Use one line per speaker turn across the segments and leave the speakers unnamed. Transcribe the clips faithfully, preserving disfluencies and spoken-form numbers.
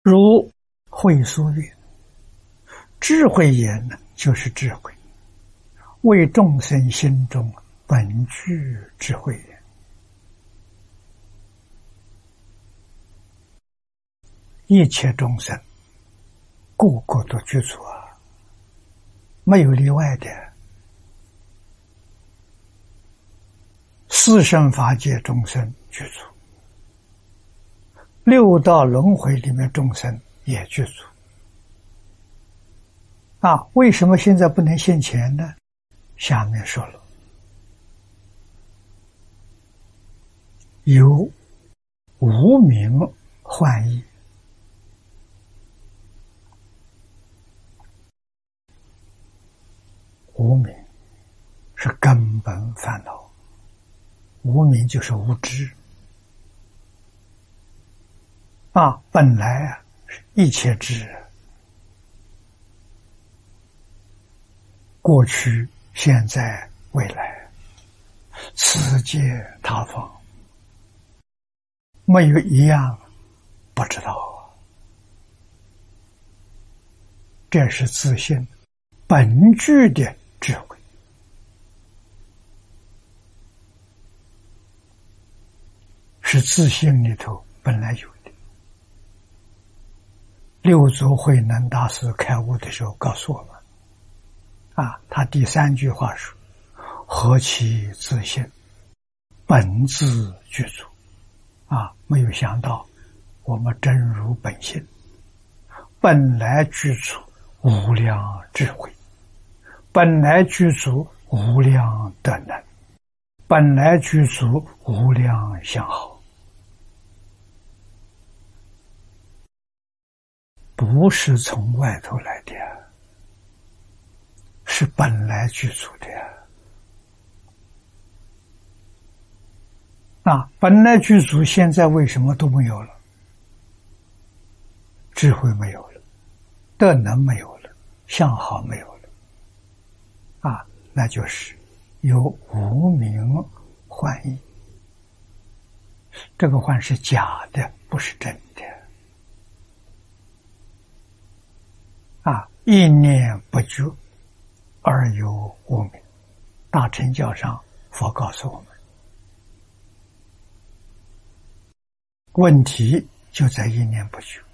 如慧疏曰：智慧言呢，就是智慧，为众生心中本具智慧也。一切众生个个都具足啊，没有例外的。四圣法界众生具足，六道轮回里面众生也具足。啊，为什么现在不能现前呢？下面说了，有无明幻意。无明是根本烦恼，无明就是无知啊，本来啊一切知，过去、现在、未来，此界他方，没有一样不知道。这是自信本具的智慧。是自信里头本来有的。六祖慧能大师开悟的时候告诉我们，啊，他第三句话说：何其自信，本自具足。啊，没有想到我们真如本性，本来具足无量智慧，本来具足无量德能，本来具足无量相好。不是从外头来的，是本来具足的。啊，本来具足，现在为什么都没有了？智慧没有了，德能没有了，相好没有了。啊，那就是有无明幻意。这个幻是假的，不是真的。啊，一念不觉而有无明。大乘教上佛告诉我们，问题就在一念不觉。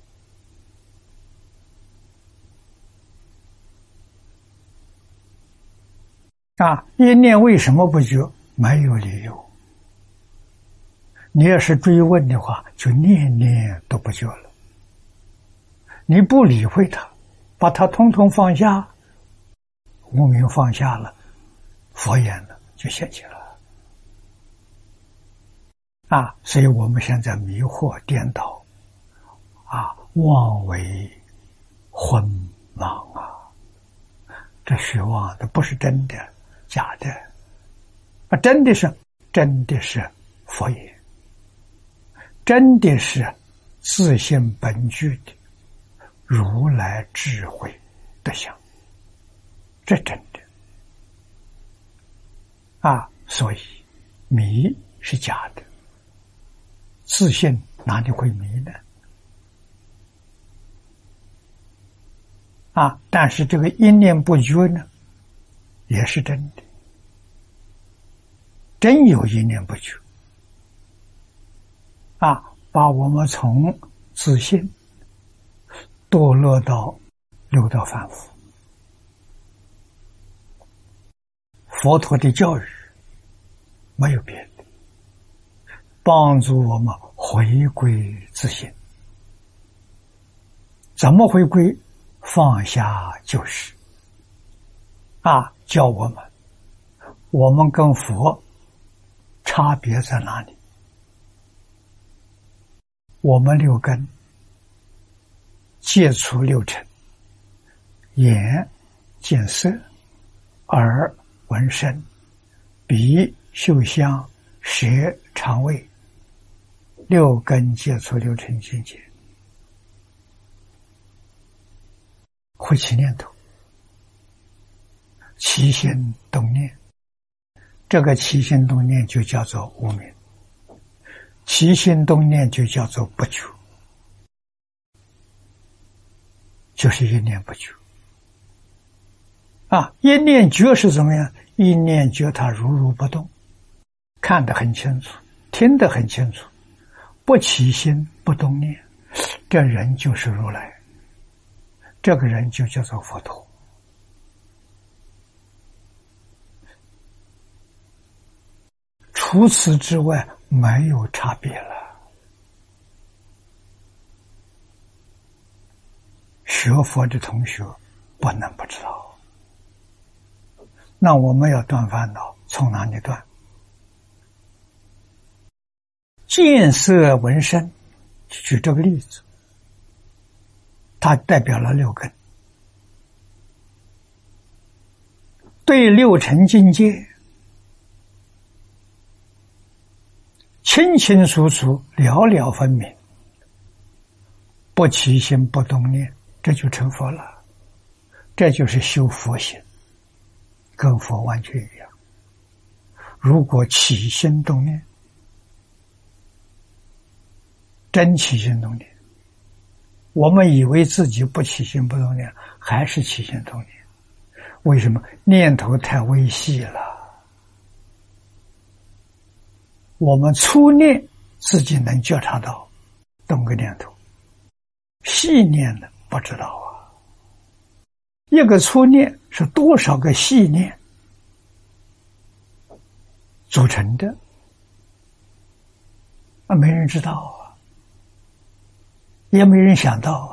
啊，一念为什么不觉？没有理由。你要是追问的话，就念念都不觉了。你不理会它，把它通通放下，无明放下了，佛眼了，就现前了。啊，所以我们现在迷惑颠倒，啊，妄为昏盲啊，这虚妄的不是真的，假的，啊，真的是真的是佛言，真的是自性本具的如来智慧德相，这真的啊！所以迷是假的，自信哪里会迷呢？啊！但是这个一念不觉呢，也是真的，真有一念不觉啊！把我们从自信堕落到六道凡夫。佛陀的教育没有别的，帮助我们回归自信。怎么回归？放下旧事啊，教我们，我们跟佛差别在哪里？我们六根接触六尘，眼见色，耳闻声，鼻嗅香，舌尝味，六根接触六尘境界，会起念头，起心动念，这个起心动念就叫做无明，起心动念就叫做不觉。 就是一念不觉。啊，一念觉是怎么样？一念觉它如如不动，看得很清楚，听得很清楚，不起心不动念，这人就是如来，这个人就叫做佛陀。除此之外没有差别了。学佛的同学不能不知道。那我们要断烦恼，从哪里断？见色闻声，举这个例子，它代表了六根，对六尘境界清清楚楚，了了分明，不起心不动念，这就成佛了。这就是修佛行，跟佛完全一样。如果起心动念，真起心动念，我们以为自己不起心不动念，还是起心动念。为什么？念头太微细了。我们粗念自己能觉察到动个念头，细念的不知道啊。一个粗念是多少个细念组成的啊？没人知道啊，也没人想到